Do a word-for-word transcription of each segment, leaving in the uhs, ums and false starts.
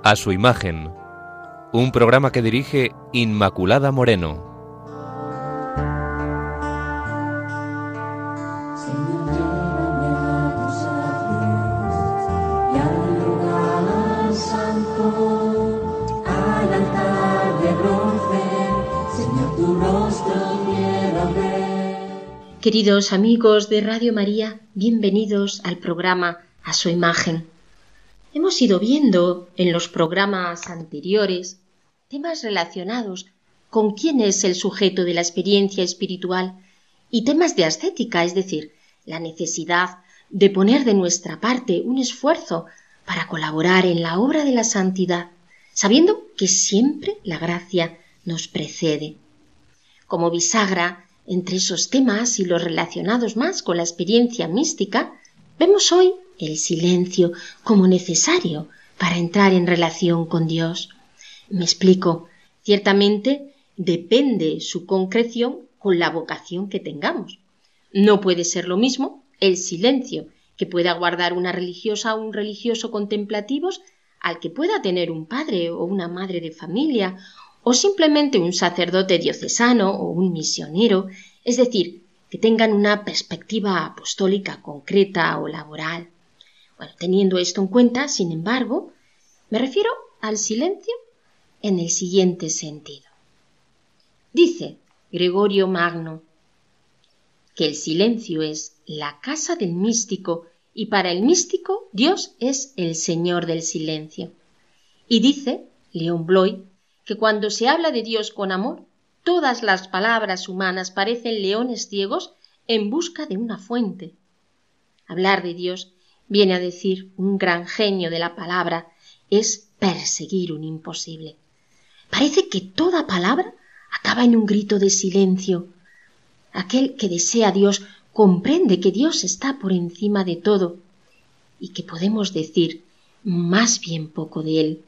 A su imagen, un programa que dirige Inmaculada Moreno. Queridos amigos de Radio María, bienvenidos al programa A su imagen. Hemos ido viendo en los programas anteriores temas relacionados con quién es el sujeto de la experiencia espiritual y temas de ascética, es decir, la necesidad de poner de nuestra parte un esfuerzo para colaborar en la obra de la santidad, sabiendo que siempre la gracia nos precede. Como bisagra entre esos temas y los relacionados más con la experiencia mística, vemos hoy el silencio como necesario para entrar en relación con Dios. Me explico. Ciertamente depende su concreción con la vocación que tengamos. No puede ser lo mismo el silencio que pueda guardar una religiosa o un religioso contemplativos al que pueda tener un padre o una madre de familia o simplemente un sacerdote diocesano o un misionero, es decir, que tengan una perspectiva apostólica concreta o laboral. Bueno, teniendo esto en cuenta, sin embargo, me refiero al silencio en el siguiente sentido. Dice Gregorio Magno que el silencio es la casa del místico y para el místico Dios es el Señor del silencio. Y dice León Bloy que cuando se habla de Dios con amor, todas las palabras humanas parecen leones ciegos en busca de una fuente. Hablar de Dios, viene a decir un gran genio de la palabra, es perseguir un imposible. Parece que toda palabra acaba en un grito de silencio. Aquel que desea a Dios comprende que Dios está por encima de todo y que podemos decir más bien poco de Él.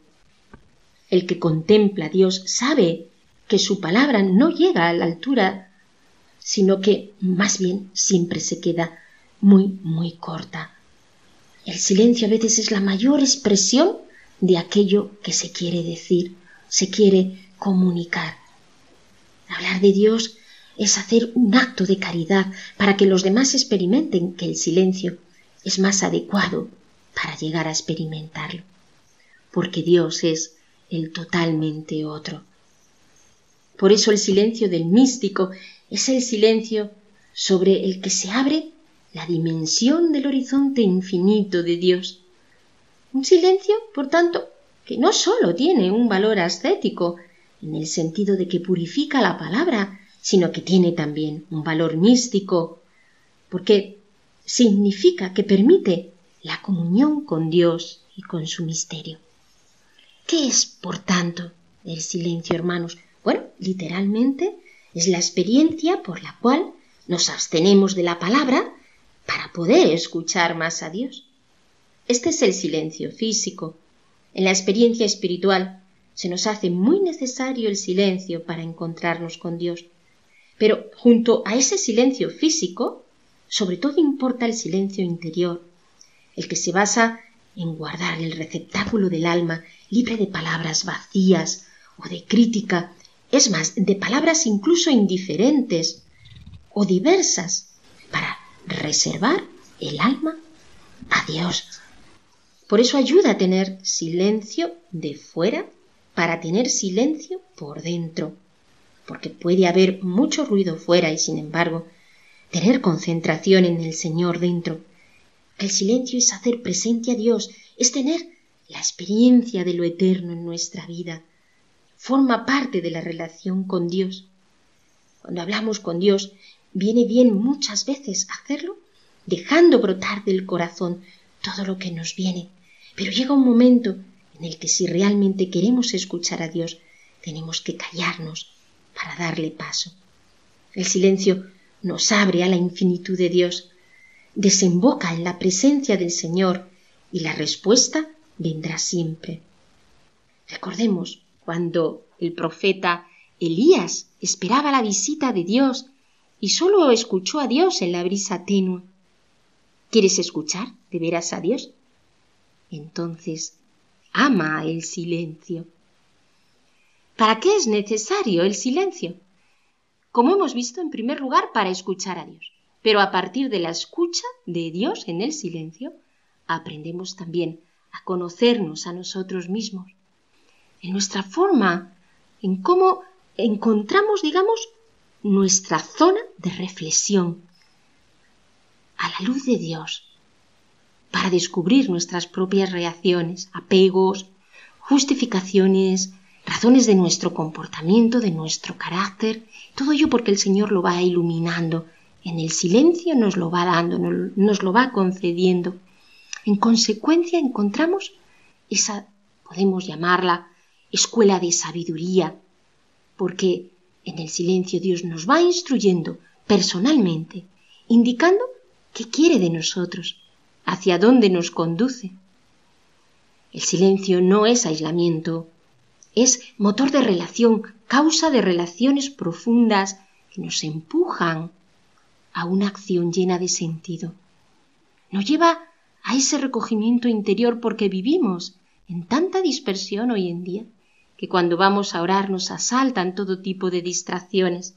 El que contempla a Dios sabe que su palabra no llega a la altura, sino que más bien siempre se queda muy, muy corta. El silencio a veces es la mayor expresión de aquello que se quiere decir, se quiere comunicar. Hablar de Dios es hacer un acto de caridad para que los demás experimenten que el silencio es más adecuado para llegar a experimentarlo, porque Dios es el totalmente otro. Por eso el silencio del místico es el silencio sobre el que se abre la dimensión del horizonte infinito de Dios. Un silencio, por tanto, que no sólo tiene un valor ascético, en el sentido de que purifica la palabra, sino que tiene también un valor místico, porque significa que permite la comunión con Dios y con su misterio. ¿Qué es, por tanto, el silencio, hermanos? Bueno, literalmente es la experiencia por la cual nos abstenemos de la palabra para poder escuchar más a Dios. Este es el silencio físico. En la experiencia espiritual se nos hace muy necesario el silencio para encontrarnos con Dios. Pero junto a ese silencio físico, sobre todo importa el silencio interior, el que se basa en guardar el receptáculo del alma libre de palabras vacías o de crítica, es más, de palabras incluso indiferentes o diversas, para reservar el alma a Dios. Por eso ayuda a tener silencio de fuera para tener silencio por dentro, porque puede haber mucho ruido fuera y, sin embargo, tener concentración en el Señor dentro. El silencio es hacer presente a Dios, es tener la experiencia de lo eterno en nuestra vida. Forma parte de la relación con Dios. Cuando hablamos con Dios, viene bien muchas veces hacerlo dejando brotar del corazón todo lo que nos viene. Pero llega un momento en el que si realmente queremos escuchar a Dios, tenemos que callarnos para darle paso. El silencio nos abre a la infinitud de Dios, desemboca en la presencia del Señor y la respuesta vendrá siempre. Recordemos cuando el profeta Elías esperaba la visita de Dios y solo escuchó a Dios en la brisa tenue. ¿Quieres escuchar de veras a Dios? Entonces ama el silencio. ¿Para qué es necesario el silencio? Como hemos visto, en primer lugar, para escuchar a Dios. Pero a partir de la escucha de Dios en el silencio, aprendemos también a conocernos a nosotros mismos, en nuestra forma, en cómo encontramos, digamos, nuestra zona de reflexión a la luz de Dios, para descubrir nuestras propias reacciones, apegos, justificaciones, razones de nuestro comportamiento, de nuestro carácter, todo ello porque el Señor lo va iluminando, en el silencio nos lo va dando, nos lo va concediendo. En consecuencia encontramos esa, podemos llamarla, escuela de sabiduría, porque en el silencio Dios nos va instruyendo personalmente, indicando qué quiere de nosotros, hacia dónde nos conduce. El silencio no es aislamiento, es motor de relación, causa de relaciones profundas que nos empujan a una acción llena de sentido. Nos lleva a ese recogimiento interior porque vivimos en tanta dispersión hoy en día que cuando vamos a orar nos asaltan todo tipo de distracciones.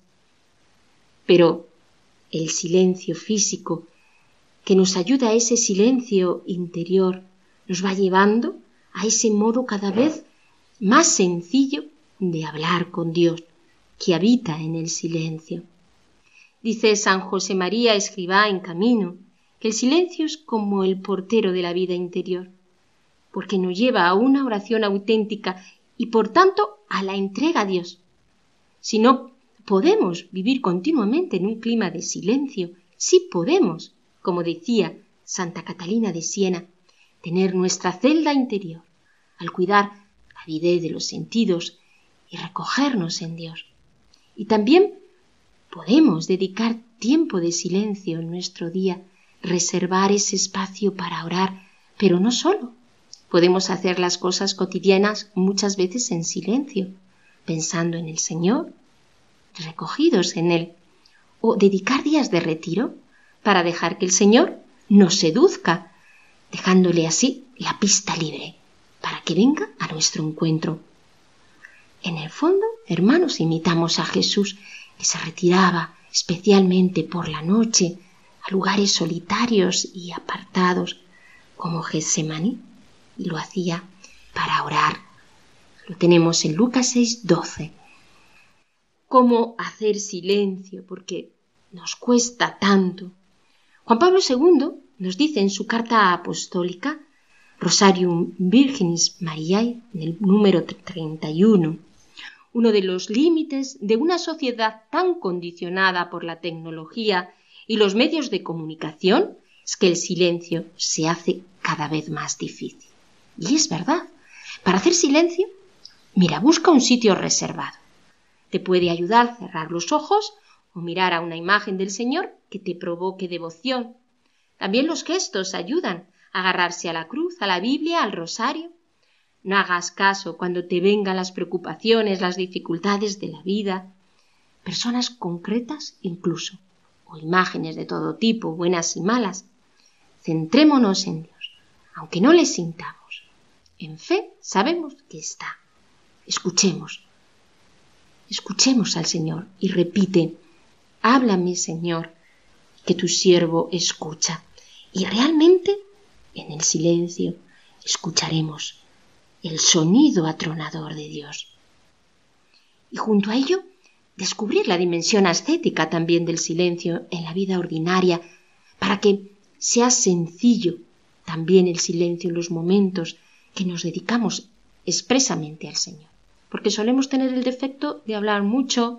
Pero el silencio físico que nos ayuda a ese silencio interior nos va llevando a ese modo cada vez más sencillo de hablar con Dios, que habita en el silencio. Dice San José María Escrivá en Camino que el silencio es como el portero de la vida interior, porque nos lleva a una oración auténtica y por tanto a la entrega a Dios. Si no podemos vivir continuamente en un clima de silencio, sí podemos, como decía Santa Catalina de Siena, tener nuestra celda interior al cuidar la avidez de los sentidos y recogernos en Dios. Y también podemos dedicar tiempo de silencio en nuestro día, reservar ese espacio para orar, pero no solo. Podemos hacer las cosas cotidianas muchas veces en silencio, pensando en el Señor, recogidos en Él, o dedicar días de retiro para dejar que el Señor nos seduzca, dejándole así la pista libre, para que venga a nuestro encuentro. En el fondo, hermanos, imitamos a Jesús, que se retiraba especialmente por la noche a lugares solitarios y apartados, como Getsemaní, y lo hacía para orar. Lo tenemos en Lucas seis, doce. ¿Cómo hacer silencio? Porque nos cuesta tanto. Juan Pablo segundo nos dice en su carta apostólica, Rosarium Virginis Mariae, en el número treinta y uno, uno de los límites de una sociedad tan condicionada por la tecnología y los medios de comunicación es que el silencio se hace cada vez más difícil. Y es verdad. Para hacer silencio, mira, busca un sitio reservado. Te puede ayudar a cerrar los ojos o mirar a una imagen del Señor que te provoque devoción. También los gestos ayudan a agarrarse a la cruz, a la Biblia, al rosario. No hagas caso cuando te vengan las preocupaciones, las dificultades de la vida, personas concretas incluso, o imágenes de todo tipo, buenas y malas. Centrémonos en Dios, aunque no le sintamos. En fe sabemos que está. Escuchemos. Escuchemos al Señor y repite, háblame, Señor, que tu siervo escucha. Y realmente, en el silencio, escucharemos el sonido atronador de Dios. Y junto a ello, descubrir la dimensión ascética también del silencio en la vida ordinaria, para que sea sencillo también el silencio en los momentos que nos dedicamos expresamente al Señor. Porque solemos tener el defecto de hablar mucho,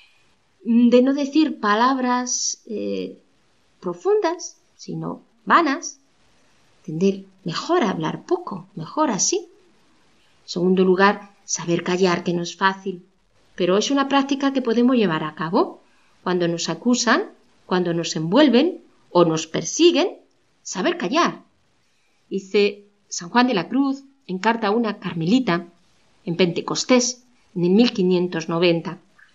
de no decir palabras eh, profundas, sino vanas, tender mejor a hablar poco, mejor así. En segundo lugar, saber callar, que no es fácil, pero es una práctica que podemos llevar a cabo cuando nos acusan, cuando nos envuelven o nos persiguen, saber callar. Dice San Juan de la Cruz en carta a una carmelita en Pentecostés, en el mil quinientos noventa.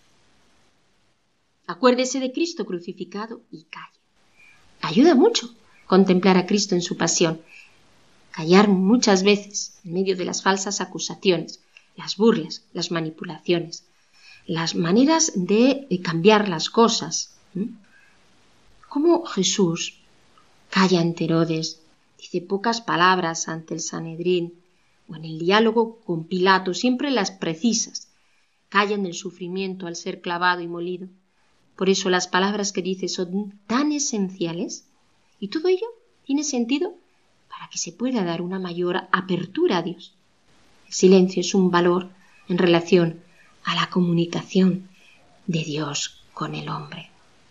Acuérdese de Cristo crucificado y calle. Ayuda mucho contemplar a Cristo en su pasión. callar muchas veces en medio de las falsas acusaciones, las burlas, las manipulaciones, las maneras de cambiar las cosas. ¿Cómo Jesús calla ante Herodes, dice pocas palabras ante el Sanedrín, o en el diálogo con Pilato, siempre las precisas, calla en el sufrimiento al ser clavado y molido? Por eso las palabras que dice son tan esenciales, y todo ello tiene sentido para que se pueda dar una mayor apertura a Dios. El silencio es un valor en relación a la comunicación de Dios con el hombre.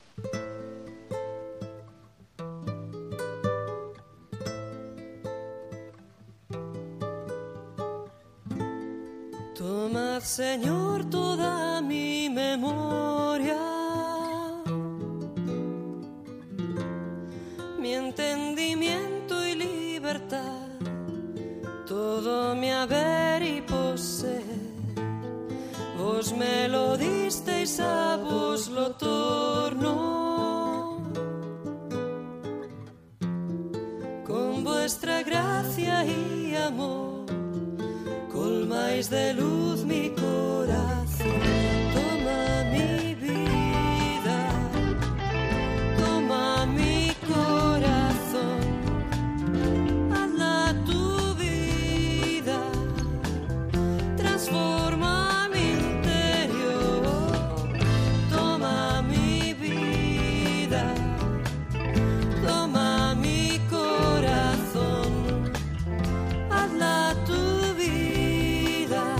Tomad, Señor, toda mi memoria, mi entendimiento y libertad, todo mi haber y poseer. Vos me lo disteis, a vos lo torno. Con vuestra gracia y amor colmáis de luz mi corazón. Toma mi vida, toma mi corazón, hazla tu vida, transforma mi interior. Toma mi vida, toma mi corazón, hazla tu vida,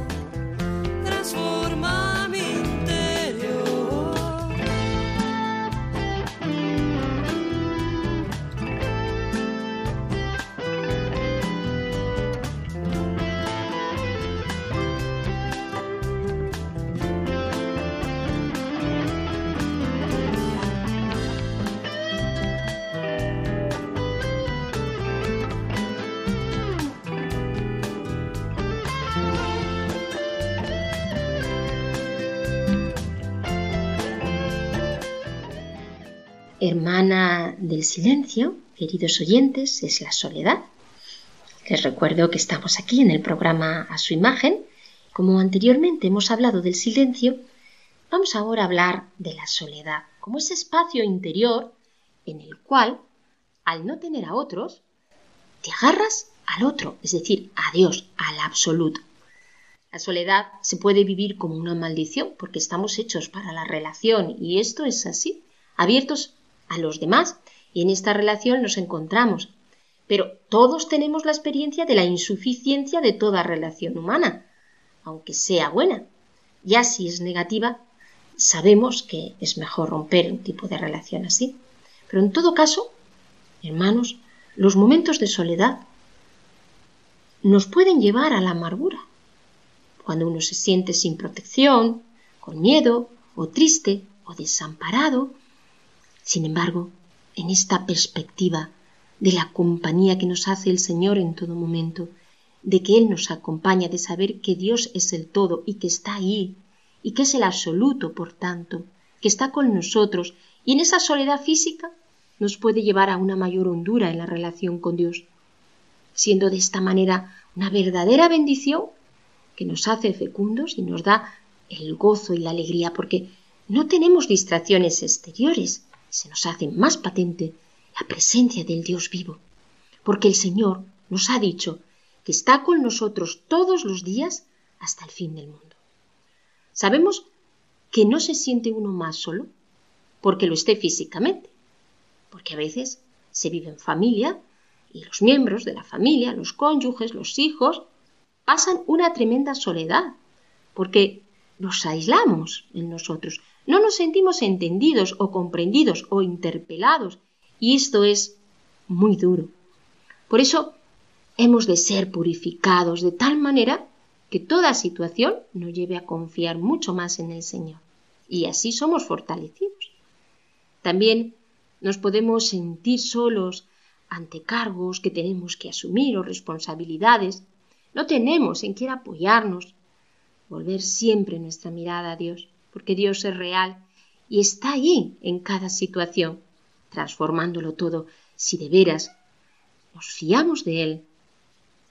transforma mi interior. Hermana del silencio, queridos oyentes, es la soledad. Les recuerdo que estamos aquí en el programa A Su Imagen. Como anteriormente hemos hablado del silencio, vamos ahora a hablar de la soledad, como ese espacio interior en el cual, al no tener a otros, te agarras al otro, es decir, a Dios, al absoluto. La soledad se puede vivir como una maldición porque estamos hechos para la relación y esto es así, abiertos a los demás, y en esta relación nos encontramos. Pero todos tenemos la experiencia de la insuficiencia de toda relación humana, aunque sea buena. Ya si es negativa, sabemos que es mejor romper un tipo de relación así. Pero en todo caso, hermanos, los momentos de soledad nos pueden llevar a la amargura. Cuando uno se siente sin protección, con miedo, o triste, o desamparado. Sin embargo, en esta perspectiva de la compañía que nos hace el Señor en todo momento, de que Él nos acompaña, de saber que Dios es el todo y que está ahí, y que es el absoluto, por tanto, que está con nosotros, y en esa soledad física nos puede llevar a una mayor hondura en la relación con Dios, siendo de esta manera una verdadera bendición que nos hace fecundos y nos da el gozo y la alegría, porque no tenemos distracciones exteriores. Se nos hace más patente la presencia del Dios vivo, porque el Señor nos ha dicho que está con nosotros todos los días hasta el fin del mundo. Sabemos que no se siente uno más solo porque lo esté físicamente, porque a veces se vive en familia y los miembros de la familia, los cónyuges, los hijos, pasan una tremenda soledad, porque nos aislamos en nosotros. No nos sentimos entendidos o comprendidos o interpelados, y esto es muy duro. Por eso hemos de ser purificados de tal manera que toda situación nos lleve a confiar mucho más en el Señor, y así somos fortalecidos. También nos podemos sentir solos ante cargos que tenemos que asumir o responsabilidades. No tenemos en quién apoyarnos. Volver siempre nuestra mirada a Dios, porque Dios es real y está allí en cada situación, transformándolo todo, si de veras nos fiamos de Él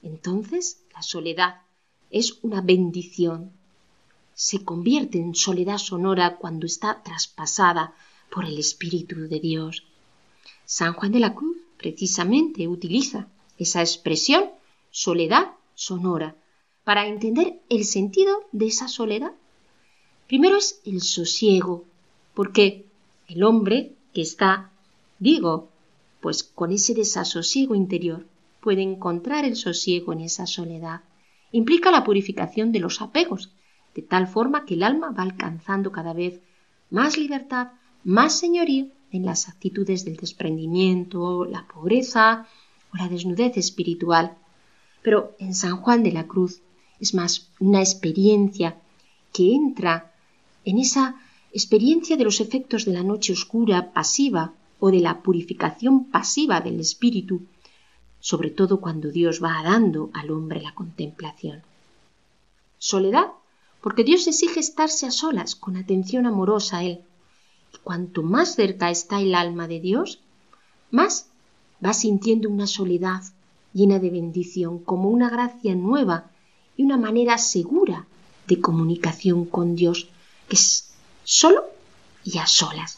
Entonces la soledad es una bendición. Se convierte en soledad sonora cuando está traspasada por el Espíritu de Dios. San Juan de la Cruz precisamente utiliza esa expresión, soledad sonora, para entender el sentido de esa soledad. Primero es el sosiego, porque el hombre que está, digo, pues con ese desasosiego interior, puede encontrar el sosiego en esa soledad. Implica la purificación de los apegos, de tal forma que el alma va alcanzando cada vez más libertad, más señorío en las actitudes del desprendimiento, la pobreza o la desnudez espiritual. Pero en San Juan de la Cruz es más una experiencia que entra en esa experiencia de los efectos de la noche oscura pasiva o de la purificación pasiva del espíritu, sobre todo cuando Dios va dando al hombre la contemplación. Soledad, porque Dios exige estarse a solas con atención amorosa a Él. Y cuanto más cerca está el alma de Dios, más va sintiendo una soledad llena de bendición, como una gracia nueva y una manera segura de comunicación con Dios, que es solo y a solas.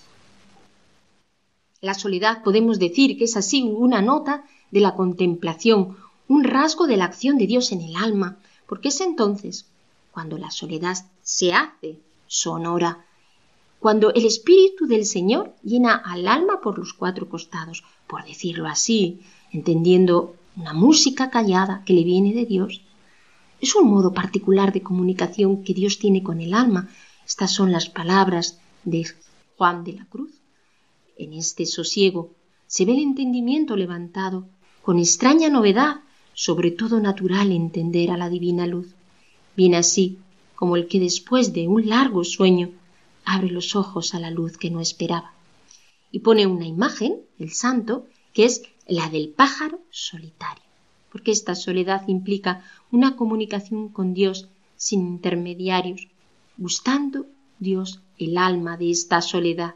La soledad podemos decir que es así una nota de la contemplación, un rasgo de la acción de Dios en el alma, porque es entonces cuando la soledad se hace sonora, cuando el Espíritu del Señor llena al alma por los cuatro costados, por decirlo así, entendiendo una música callada que le viene de Dios. Es un modo particular de comunicación que Dios tiene con el alma. Estas son las palabras de Juan de la Cruz. En este sosiego se ve el entendimiento levantado, con extraña novedad, sobre todo natural entender a la divina luz. Viene así como el que después de un largo sueño abre los ojos a la luz que no esperaba. Y pone una imagen, el santo, que es la del pájaro solitario, porque esta soledad implica una comunicación con Dios sin intermediarios, gustando Dios el alma de esta soledad.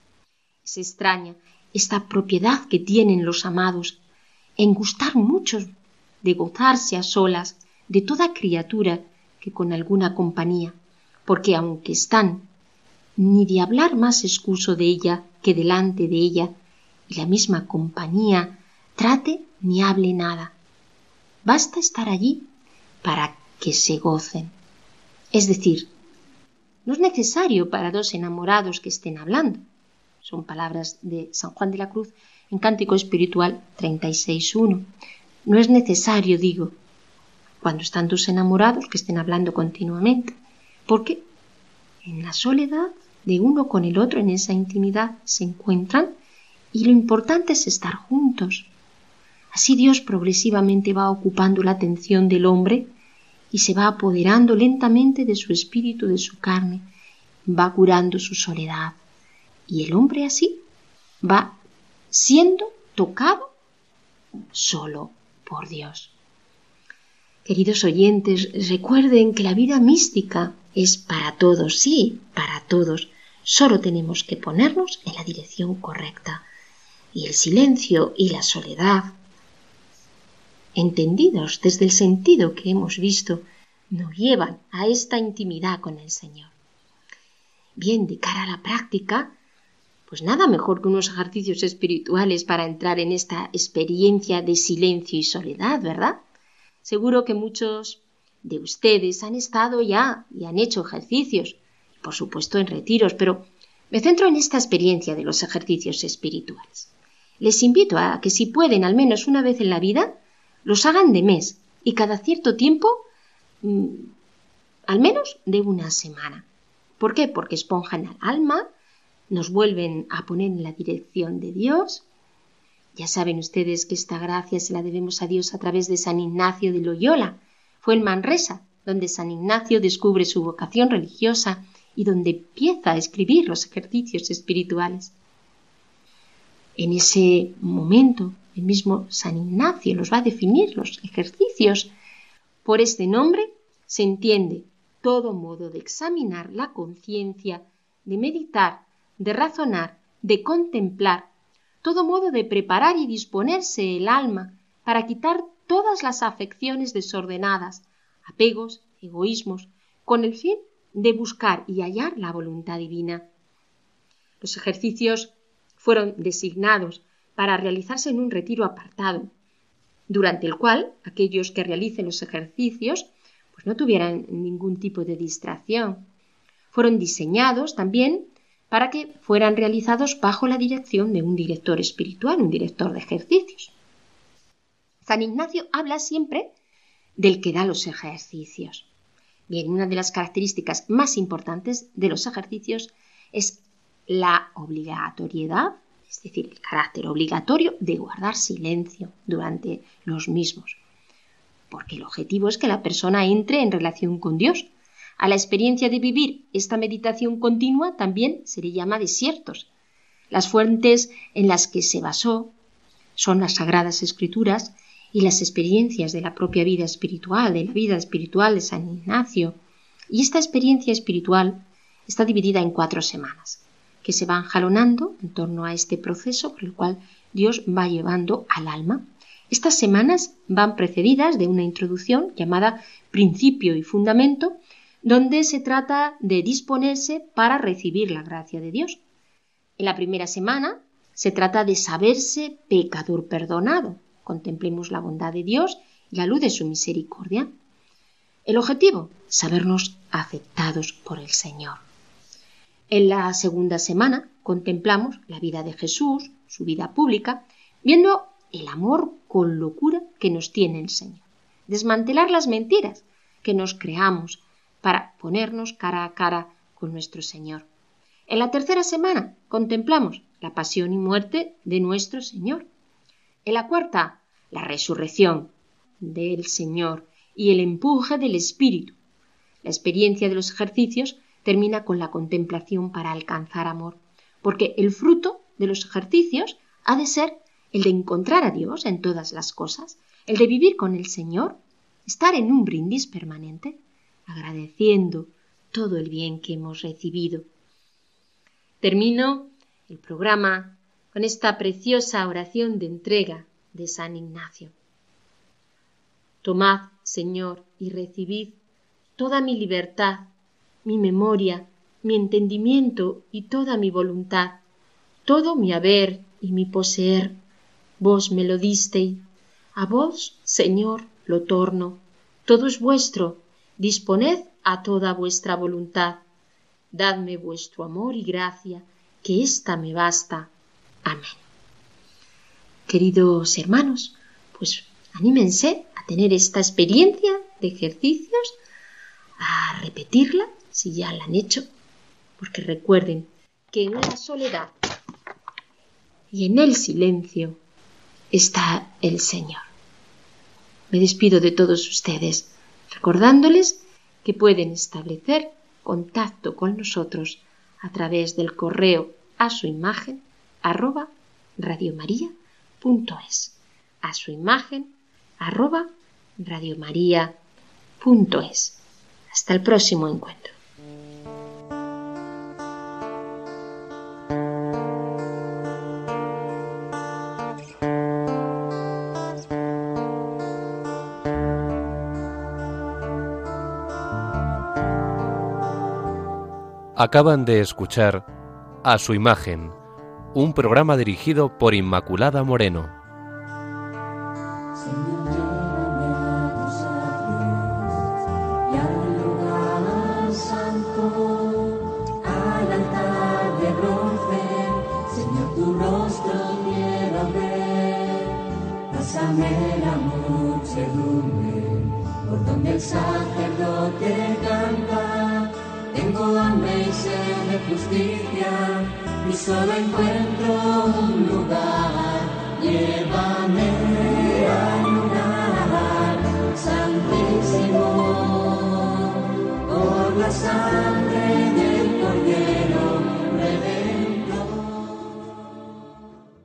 Es extraña esta propiedad que tienen los amados en gustar mucho de gozarse a solas de toda criatura que con alguna compañía, porque aunque están, ni de hablar más excuso de ella que delante de ella, y la misma compañía trate ni hable nada. Basta estar allí para que se gocen. Es decir, no es necesario para dos enamorados que estén hablando. Son palabras de San Juan de la Cruz en Cántico Espiritual treinta y seis uno. No es necesario, digo, cuando están dos enamorados que estén hablando continuamente, porque en la soledad de uno con el otro, en esa intimidad, se encuentran y lo importante es estar juntos. Así Dios progresivamente va ocupando la atención del hombre y se va apoderando lentamente de su espíritu, de su carne, va curando su soledad. Y el hombre así va siendo tocado solo por Dios. Queridos oyentes, recuerden que la vida mística es para todos, sí, para todos. Solo tenemos que ponernos en la dirección correcta. Y el silencio y la soledad, entendidos desde el sentido que hemos visto, nos llevan a esta intimidad con el Señor. Bien, de cara a la práctica, pues nada mejor que unos ejercicios espirituales para entrar en esta experiencia de silencio y soledad, ¿verdad? Seguro que muchos de ustedes han estado ya y han hecho ejercicios, por supuesto en retiros, pero me centro en esta experiencia de los ejercicios espirituales. Les invito a que si pueden al menos una vez en la vida, los hagan de mes y cada cierto tiempo, mmm, al menos de una semana. ¿Por qué? Porque esponjan al alma, nos vuelven a poner en la dirección de Dios. Ya saben ustedes que esta gracia se la debemos a Dios a través de San Ignacio de Loyola. Fue en Manresa donde San Ignacio descubre su vocación religiosa y donde empieza a escribir los ejercicios espirituales. En ese momento, el mismo San Ignacio los va a definir los ejercicios. Por este nombre se entiende todo modo de examinar la conciencia, de meditar, de razonar, de contemplar, todo modo de preparar y disponerse el alma para quitar todas las afecciones desordenadas, apegos, egoísmos, con el fin de buscar y hallar la voluntad divina. Los ejercicios fueron designados para realizarse en un retiro apartado, durante el cual aquellos que realicen los ejercicios pues no tuvieran ningún tipo de distracción. Fueron diseñados también para que fueran realizados bajo la dirección de un director espiritual, un director de ejercicios. San Ignacio habla siempre del que da los ejercicios. Bien, una de las características más importantes de los ejercicios es la obligatoriedad, es decir, el carácter obligatorio de guardar silencio durante los mismos, porque el objetivo es que la persona entre en relación con Dios. A la experiencia de vivir esta meditación continua también se le llama desiertos. Las fuentes en las que se basó son las Sagradas Escrituras y las experiencias de la propia vida espiritual, de la vida espiritual de San Ignacio. Y esta experiencia espiritual está dividida en cuatro semanas, que se van jalonando en torno a este proceso por el cual Dios va llevando al alma. Estas semanas van precedidas de una introducción llamada Principio y Fundamento, donde se trata de disponerse para recibir la gracia de Dios. En la primera semana se trata de saberse pecador perdonado. Contemplemos la bondad de Dios y la luz de su misericordia. El objetivo, sabernos aceptados por el Señor. En la segunda semana contemplamos la vida de Jesús, su vida pública, viendo el amor con locura que nos tiene el Señor. Desmantelar las mentiras que nos creamos para ponernos cara a cara con nuestro Señor. En la tercera semana contemplamos la pasión y muerte de nuestro Señor. En la cuarta, la resurrección del Señor y el empuje del Espíritu. La experiencia de los ejercicios termina con la contemplación para alcanzar amor, porque el fruto de los ejercicios ha de ser el de encontrar a Dios en todas las cosas, el de vivir con el Señor, estar en un brindis permanente, agradeciendo todo el bien que hemos recibido. Termino el programa con esta preciosa oración de entrega de San Ignacio. Tomad, Señor, y recibid toda mi libertad, mi memoria, mi entendimiento y toda mi voluntad, todo mi haber y mi poseer. Vos me lo disteis, a vos, Señor, lo torno. Todo es vuestro, disponed a toda vuestra voluntad. Dadme vuestro amor y gracia, que ésta me basta. Amén. Queridos hermanos, pues anímense a tener esta experiencia de ejercicios, a repetirla si ya la han hecho, porque recuerden que en la soledad y en el silencio está el Señor. Me despido de todos ustedes, recordándoles que pueden establecer contacto con nosotros a través del correo a su imagen arroba radiomaria.es, a su imagen arroba radiomaria.es. Hasta el próximo encuentro. Acaban de escuchar A su imagen, un programa dirigido por Inmaculada Moreno. Señor, llévame a tus atrios y al lugar santo, al altar de bronce. Señor, tu rostro quiero ver. Pásame la muchedumbre por donde el sacerdote canta. Tengo hambre y sed de justicia y solo encuentro un lugar. Llévame al lugar santísimo por la sangre